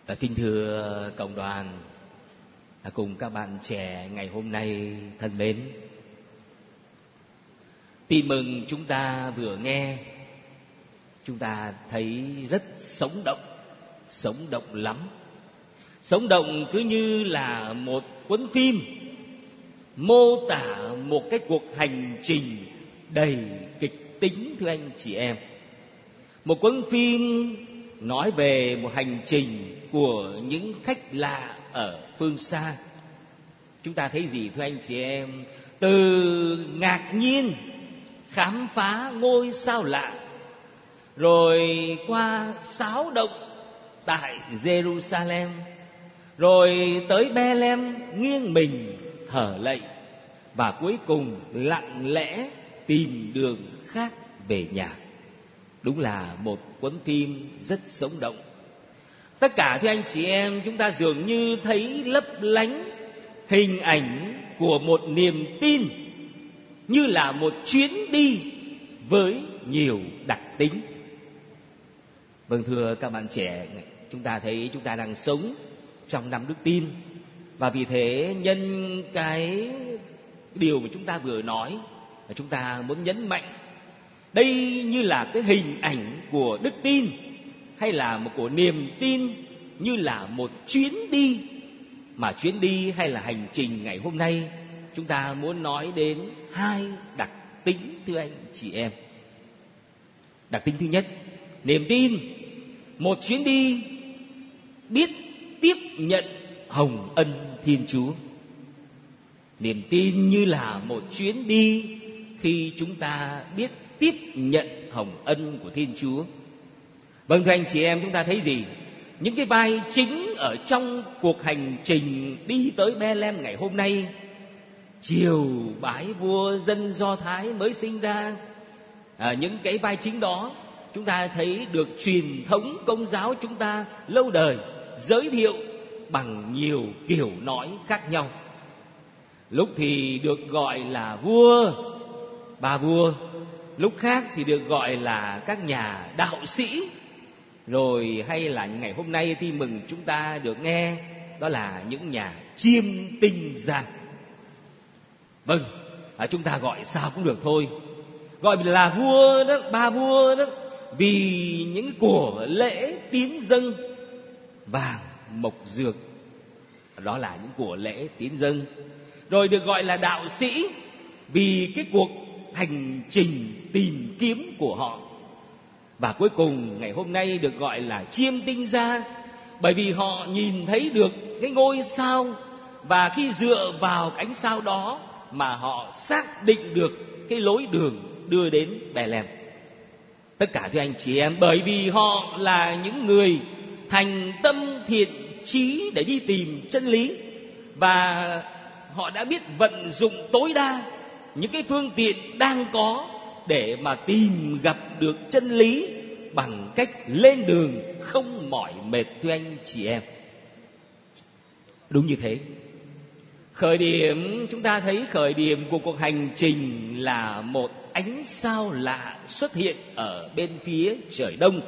Kính thưa cộng đoàn, cùng các bạn trẻ ngày hôm nay thân mến, tin mừng chúng ta vừa nghe, chúng ta thấy rất sống động lắm. Sống động cứ như là một cuốn phim mô tả một cái cuộc hành trình đầy kịch tính, thưa anh chị em. Một cuốn phim nói về một hành trình của những khách lạ ở phương xa. Chúng ta thấy gì thưa anh chị em? Từ ngạc nhiên khám phá ngôi sao lạ, rồi qua xáo động tại Jerusalem, rồi tới Bethlehem nghiêng mình thở lạy, và cuối cùng lặng lẽ tìm đường khác về nhà. Đúng là một cuốn phim rất sống động. Tất cả thưa anh chị em, chúng ta dường như thấy lấp lánh hình ảnh của một niềm tin, như là một chuyến đi với nhiều đặc tính. Vâng, thưa các bạn trẻ, chúng ta thấy chúng ta đang sống trong năm đức tin, và vì thế nhân cái điều mà chúng ta vừa nói, chúng ta muốn nhấn mạnh đây như là cái hình ảnh của đức tin, hay là một của niềm tin, như là một chuyến đi. Mà chuyến đi hay là hành trình ngày hôm nay, chúng ta muốn nói đến hai đặc tính, thưa anh chị em. Đặc tính thứ nhất, niềm tin, một chuyến đi biết tiếp nhận hồng ân Thiên Chúa. Niềm tin như là một chuyến đi khi chúng ta biết tiếp nhận hồng ân của Thiên Chúa. Vâng, thưa anh chị em, chúng ta thấy gì? Những cái vai chính ở trong cuộc hành trình đi tới Bethlehem ngày hôm nay, triều bái vua dân Do Thái mới sinh ra, những cái vai chính đó chúng ta thấy được truyền thống Công giáo chúng ta lâu đời giới thiệu bằng nhiều kiểu nói khác nhau. Lúc thì được gọi là vua, bà vua, lúc khác thì được gọi là các nhà đạo sĩ, rồi hay là ngày hôm nay tin mừng chúng ta được nghe đó là những nhà chiêm tinh gia. Vâng, chúng ta gọi sao cũng được thôi, gọi là vua đó, ba vua đó, vì những của lễ tiến dâng vàng mộc dược, đó là những của lễ tiến dâng. Rồi được gọi là đạo sĩ vì cái cuộc hành trình tìm kiếm của họ. Và cuối cùng ngày hôm nay được gọi là chiêm tinh gia, bởi vì họ nhìn thấy được cái ngôi sao, và khi dựa vào ánh sao đó mà họ xác định được cái lối đường đưa đến Bethlehem. Tất cả thưa anh chị em, bởi vì họ là những người thành tâm thiện chí để đi tìm chân lý, và họ đã biết vận dụng tối đa những cái phương tiện đang có để mà tìm gặp được chân lý bằng cách lên đường không mỏi mệt, thưa anh chị em. Đúng như thế. Khởi điểm, chúng ta thấy khởi điểm của cuộc hành trình là một ánh sao lạ xuất hiện ở bên phía trời đông.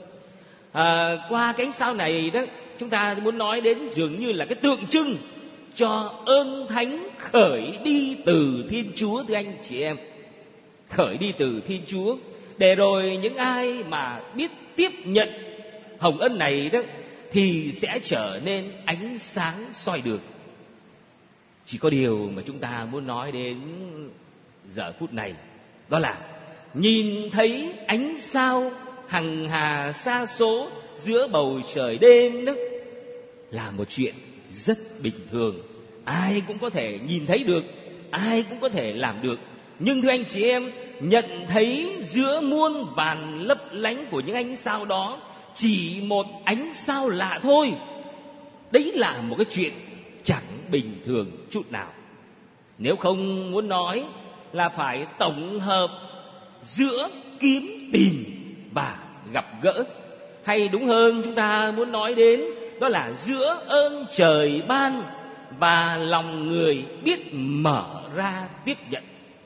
Qua cái ánh sao này đó, chúng ta muốn nói đến dường như là cái tượng trưng cho ơn thánh khởi đi từ Thiên Chúa, thưa anh chị em. Khởi đi từ Thiên Chúa, để rồi những ai mà biết tiếp nhận hồng ân này đó thì sẽ trở nên ánh sáng soi đường. Chỉ có điều mà chúng ta muốn nói đến giờ phút này, đó là nhìn thấy ánh sao hằng hà sa số giữa bầu trời đêm đó là một chuyện rất bình thường. Ai cũng có thể nhìn thấy được, ai cũng có thể làm được. Nhưng thưa anh chị em, nhận thấy giữa muôn vàn lấp lánh của những ánh sao đó chỉ một ánh sao lạ thôi, đấy là một cái chuyện chẳng bình thường chút nào. Nếu không muốn nói là phải tổng hợp giữa kiếm tìm và gặp gỡ, hay đúng hơn chúng ta muốn nói đến đó là giữa ơn trời ban và lòng người biết mở ra tiếp nhận.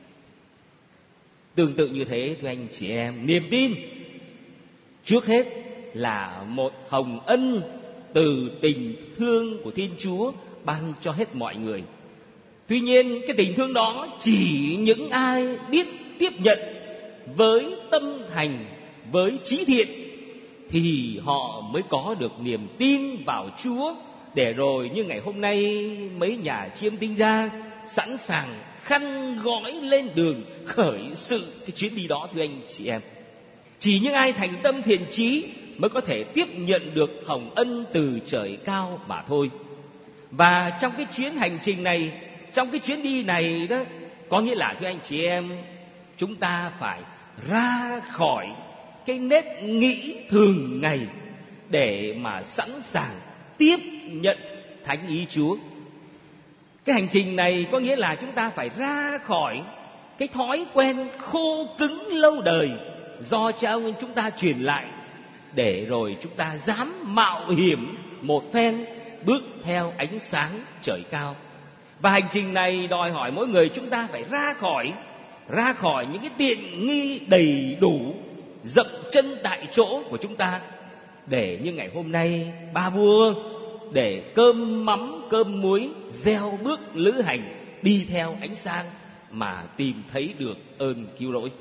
Tương tự như thế thưa anh chị em, niềm tin trước hết là một hồng ân từ tình thương của Thiên Chúa ban cho hết mọi người. Tuy nhiên cái tình thương đó chỉ những ai biết tiếp nhận với tâm thành, với chí thiện thì họ mới có được niềm tin vào Chúa, để rồi như ngày hôm nay mấy nhà chiêm tinh gia sẵn sàng khăn gói lên đường khởi sự cái chuyến đi đó. Thưa anh chị em, chỉ những ai thành tâm thiện chí mới có thể tiếp nhận được hồng ân từ trời cao mà thôi. Và trong cái chuyến hành trình này, trong cái chuyến đi này đó, có nghĩa là thưa anh chị em, chúng ta phải ra khỏi cái nếp nghĩ thường ngày để mà sẵn sàng tiếp nhận thánh ý Chúa. Cái hành trình này có nghĩa là chúng ta phải ra khỏi cái thói quen khô cứng lâu đời do cha ông chúng ta truyền lại, để rồi chúng ta dám mạo hiểm một phen bước theo ánh sáng trời cao. Và hành trình này đòi hỏi mỗi người chúng ta phải ra khỏi những cái tiện nghi đầy đủ dậm chân tại chỗ của chúng ta, để như ngày hôm nay ba vua để cơm mắm cơm muối gieo bước lữ hành đi theo ánh sáng mà tìm thấy được ơn cứu rỗi.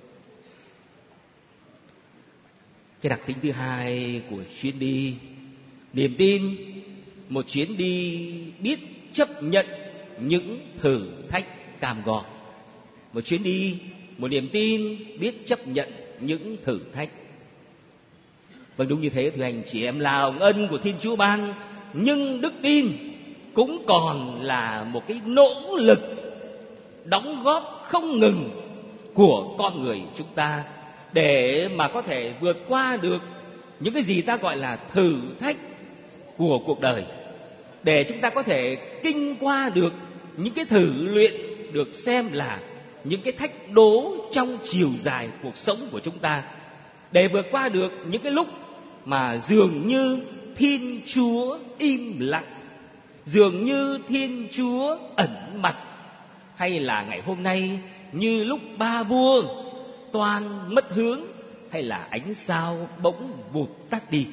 Cái đặc tính thứ hai của chuyến đi niềm tin, một chuyến đi biết chấp nhận những thử thách cam go. Một chuyến đi, một niềm tin biết chấp nhận những thử thách. Vâng, đúng như thế thưa anh chị em, là hồng ân của Thiên Chúa ban, nhưng đức tin cũng còn là một cái nỗ lực đóng góp không ngừng của con người chúng ta để mà có thể vượt qua được những cái gì ta gọi là thử thách của cuộc đời, để chúng ta có thể kinh qua được những cái thử luyện được xem là những cái thách đố trong chiều dài cuộc sống của chúng ta, để vượt qua được những cái lúc mà dường như Thiên Chúa im lặng, dường như Thiên Chúa ẩn mặt, hay là ngày hôm nay như lúc ba vua toan mất hướng, hay là ánh sao bỗng vụt tắt đi.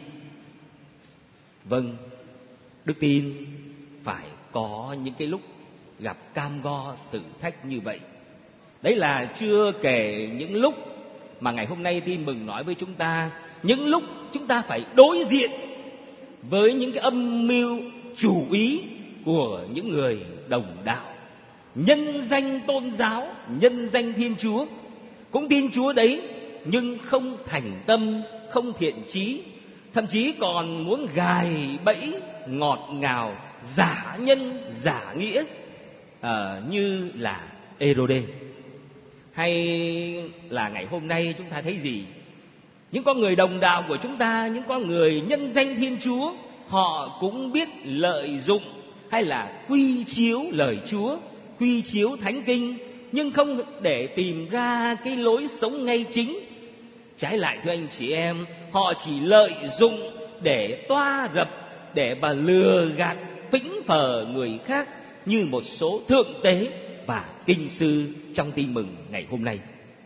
Vâng, đức tin phải có những cái lúc gặp cam go thử thách như vậy. Đấy là chưa kể những lúc mà ngày hôm nay tin mừng nói với chúng ta, những lúc chúng ta phải đối diện với những cái âm mưu chủ ý của những người đồng đạo, nhân danh tôn giáo, nhân danh Thiên Chúa, cũng tin Chúa đấy nhưng không thành tâm, không thiện chí, thậm chí còn muốn gài bẫy ngọt ngào, giả nhân giả nghĩa, như là Ê-rô-đê. Hay là ngày hôm nay chúng ta thấy gì? Những con người đồng đạo của chúng ta, những con người nhân danh Thiên Chúa, họ cũng biết lợi dụng hay là quy chiếu lời Chúa, quy chiếu thánh kinh, nhưng không để tìm ra cái lối sống ngay chính. Trái lại thưa anh chị em, họ chỉ lợi dụng để toa rập, để mà lừa gạt phỉnh phờ người khác như một số thượng tế và kinh sư trong tin mừng ngày hôm nay.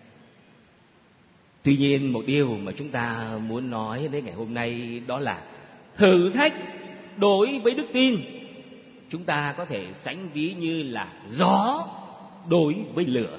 Tuy nhiên một điều mà chúng ta muốn nói đến ngày hôm nay đó là thử thách đối với đức tin chúng ta có thể sánh ví như là gió đối với lửa.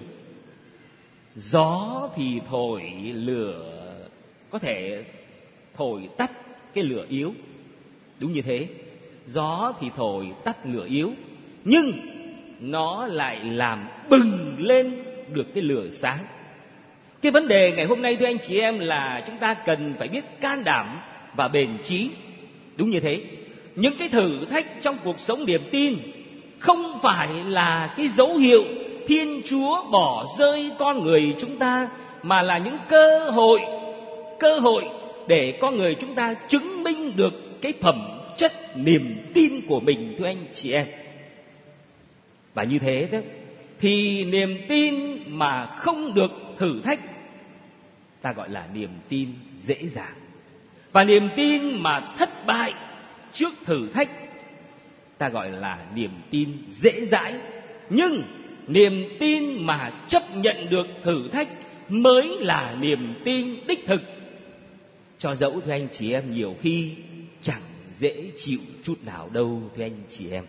Gió thì thổi lửa, có thể thổi tắt cái lửa yếu. Đúng như thế, gió thì thổi tắt lửa yếu, nhưng nó lại làm bừng lên được cái lửa sáng. Cái vấn đề ngày hôm nay thưa anh chị em là chúng ta cần phải biết can đảm và bền chí. Đúng như thế, những cái thử thách trong cuộc sống niềm tin không phải là cái dấu hiệu Thiên Chúa bỏ rơi con người chúng ta, mà là những cơ hội để con người chúng ta chứng minh được cái phẩm chất niềm tin của mình thưa anh chị em. Và như thế đó, thì niềm tin mà không được thử thách ta gọi là niềm tin dễ dàng. Và niềm tin mà thất bại trước thử thách ta gọi là niềm tin dễ dãi. Nhưng niềm tin mà chấp nhận được thử thách mới là niềm tin đích thực. Cho dẫu thưa anh chị em nhiều khi chẳng dễ chịu chút nào đâu, thưa anh chị em.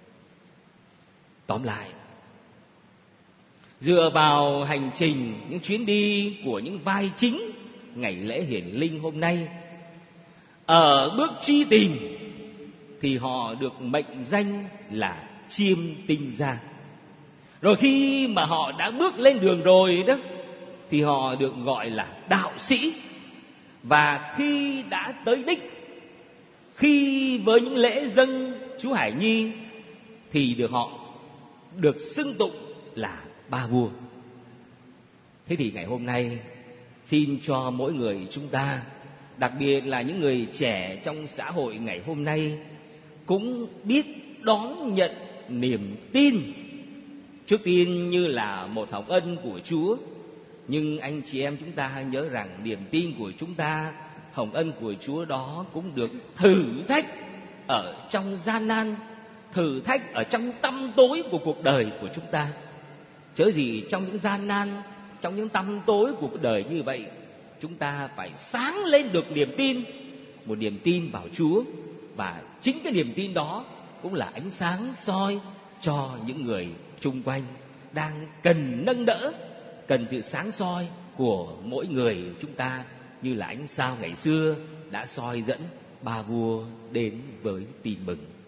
Tóm lại, dựa vào hành trình, những chuyến đi của những vai chính ngày lễ hiển linh hôm nay, ở bước truy tìm thì họ được mệnh danh là chiêm tinh gia. Rồi khi mà họ đã bước lên đường rồi đó, thì họ được gọi là đạo sĩ. Và khi đã tới đích, khi với những lễ dâng Chúa Hải Nhi, thì họ được xưng tụng là ba vua. Thế thì ngày hôm nay, xin cho mỗi người chúng ta, đặc biệt là những người trẻ trong xã hội ngày hôm nay, cũng biết đón nhận niềm tin. Trước tiên như là một hồng ân của Chúa, nhưng anh chị em chúng ta nhớ rằng niềm tin của chúng ta, hồng ân của Chúa đó cũng được thử thách ở trong gian nan, thử thách ở trong tăm tối của cuộc đời của chúng ta. Chớ gì trong những gian nan, trong những tăm tối của cuộc đời như vậy, chúng ta phải sáng lên được niềm tin, một niềm tin vào Chúa. Và chính cái niềm tin đó cũng là ánh sáng soi cho những người chung quanh đang cần nâng đỡ, cần sự sáng soi của mỗi người chúng ta, như là ánh sao ngày xưa đã soi dẫn ba vua đến với tin mừng.